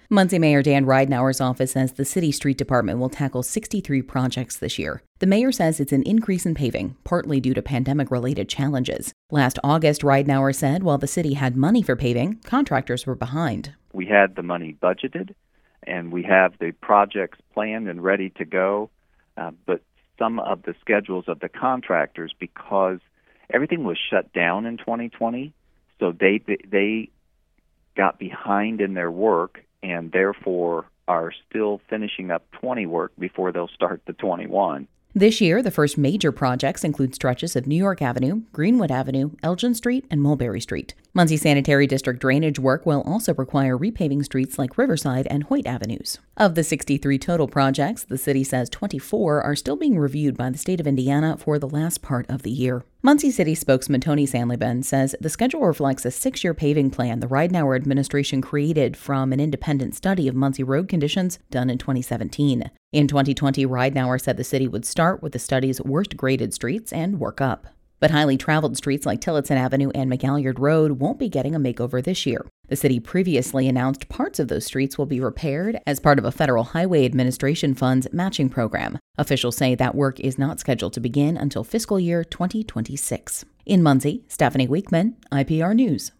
Muncie Mayor Dan Ridenour's office says the city street department will tackle 63 projects this year. The mayor says it's an increase in paving, partly due to pandemic-related challenges. Last August, Ridenour said while the city had money for paving, contractors were behind. We had the money budgeted, and we have the projects planned and ready to go, but some of the schedules of the contractors, because everything was shut down in 2020, so they got behind in their work and therefore are still finishing up 20 work before they'll start the 21. This year, the first major projects include stretches of New York Avenue, Greenwood Avenue, Elgin Street, and Mulberry Street. Muncie Sanitary District drainage work will also require repaving streets like Riverside and Hoyt Avenues. Of the 63 total projects, the city says 24 are still being reviewed by the state of Indiana for the last part of the year. Muncie City spokesman Tony Sanliban says the schedule reflects a 6-year paving plan the Ridenour administration created from an independent study of Muncie road conditions done in 2017. In 2020, Ridenour said the city would start with the study's worst-graded streets and work up. But highly traveled streets like Tillotson Avenue and McGalliard Road won't be getting a makeover this year. The city previously announced parts of those streets will be repaired as part of a Federal Highway Administration Fund's matching program. Officials say that work is not scheduled to begin until fiscal year 2026. In Muncie, Stephanie Weekman, IPR News.